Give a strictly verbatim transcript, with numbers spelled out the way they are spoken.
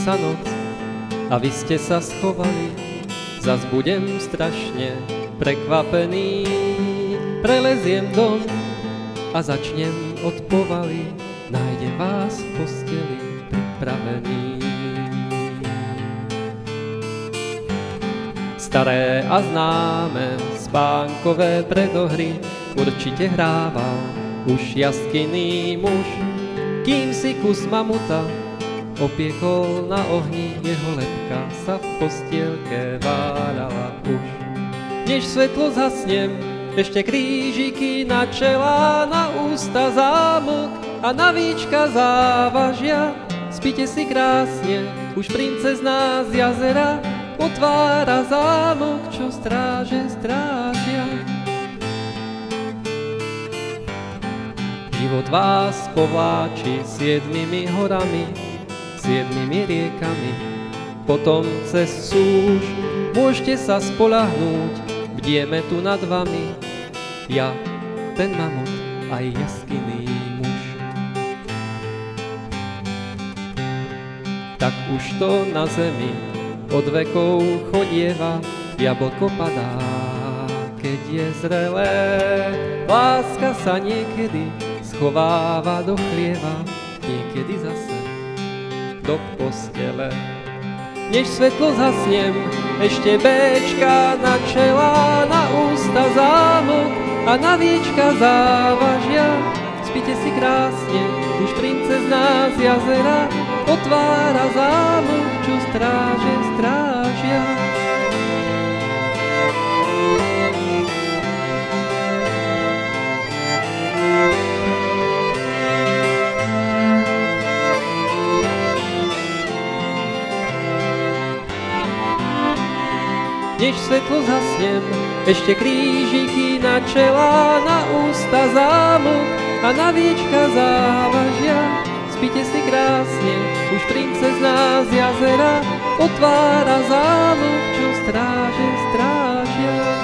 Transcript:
sa noc a vy ste sa schovali. Zas budem strašne prekvapený, preleziem dom a začnem od povaly, nájdem vás v posteli pripravený. Staré a známe spánkové predohry určite hrával už jaskinný muž, kým si kus mamuta opiekol na ohni, jeho lebka sa v postielke váľala už. Než svetlo zhasnem, ešte krížiky na čela, na ústa zámok a na víčka závažia. Spíte si krásne, už princezná z jazera otvára zámok, čo stráže strážia. Život vás povláči siedmimi horami, siedmimi riekami, potom cez súž môžete sa spoľahnúť, bdieme tu nad vami, ja, ten mamut, aj jaskinný muž. Tak už to na zemi od vekov chodieva, jablko padá, keď je zrelé. Láska sa niekedy schováva do chlieva, niekedy zase do postele. Než svetlo zhasnem, ešte béčka na čela, na ústa zámok a na víčka závažia. Spíte si krásne, už princezná z jazera otvára zámok, čo stráže strážia. Než svetlo zhasnem, ešte krížiky na čela, na ústa zámok a na víčka závažia. Spíte si krásne, už princezná z jazera otvára zámok, čo stráže strážia.